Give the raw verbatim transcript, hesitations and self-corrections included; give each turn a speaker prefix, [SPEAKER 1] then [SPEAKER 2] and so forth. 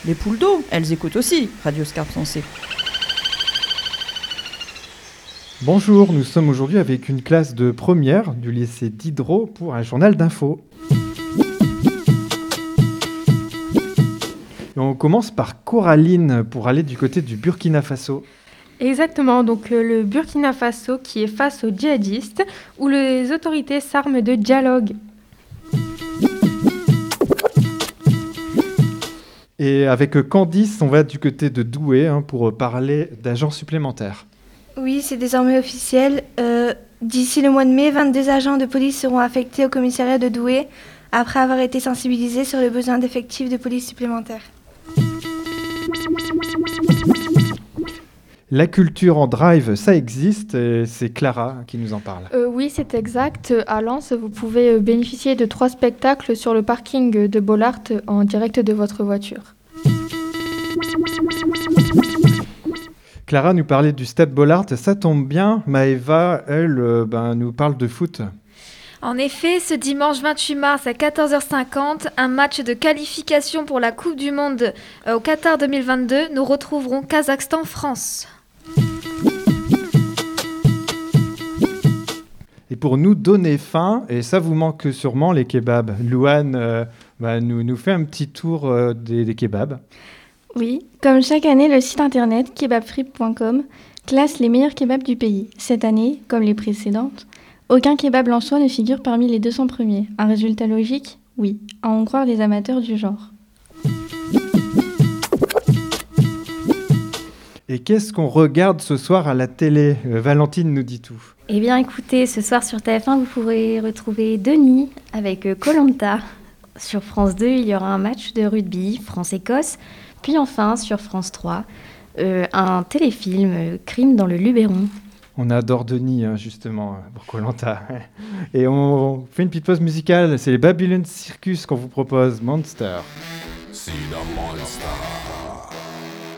[SPEAKER 1] Les poules d'eau, elles écoutent aussi Radio Scarpe Sensée.
[SPEAKER 2] Bonjour, nous sommes aujourd'hui avec une classe de première du lycée Diderot pour un journal d'info. Et on commence par Coraline pour aller du côté du Burkina Faso.
[SPEAKER 3] Exactement, donc euh, le Burkina Faso qui est face aux djihadistes, où les autorités s'arment de dialogue.
[SPEAKER 2] Et avec Candice, on va du côté de Douai hein, pour parler d'agents supplémentaires.
[SPEAKER 4] Oui, c'est désormais officiel. Euh, d'ici le mois de mai, vingt-deux agents de police seront affectés au commissariat de Douai après avoir été sensibilisés sur le besoin d'effectifs de police supplémentaires.
[SPEAKER 2] La culture en drive, ça existe et c'est Clara qui nous en parle.
[SPEAKER 3] Euh, oui, c'est exact. À Lens, vous pouvez bénéficier de trois spectacles sur le parking de Bollard en direct de votre voiture.
[SPEAKER 2] Clara nous parlait du Stade Bollard, ça tombe bien. Maëva, elle, euh, ben, nous parle de foot.
[SPEAKER 5] En effet, ce dimanche vingt-huit mars à quatorze heures cinquante, un match de qualification pour la Coupe du Monde au Qatar deux mille vingt-deux, nous retrouverons Kazakhstan-France.
[SPEAKER 2] Et pour nous donner faim, et ça vous manque sûrement les kebabs, Louane euh, bah, nous, nous fait un petit tour euh, des, des kebabs.
[SPEAKER 6] Oui, comme chaque année, le site internet kebabfree point com classe les meilleurs kebabs du pays. Cette année, comme les précédentes, aucun kebab lensois ne figure parmi les deux cents premiers. Un résultat logique ? Oui, à en croire les amateurs du genre.
[SPEAKER 2] Et qu'est-ce qu'on regarde ce soir à la télé ? euh, Valentine nous dit tout.
[SPEAKER 7] Eh bien écoutez, ce soir sur T F un, vous pourrez retrouver Denis avec Koh Lanta. Sur France deux, il y aura un match de rugby, France-Écosse. Puis enfin, sur France trois, euh, un téléfilm, euh, Crime dans le Luberon.
[SPEAKER 2] On adore Denis, hein, justement, pour Koh Lanta. Et on fait une petite pause musicale. C'est les Babylon Circus qu'on vous propose, Monster.
[SPEAKER 8] See the monster.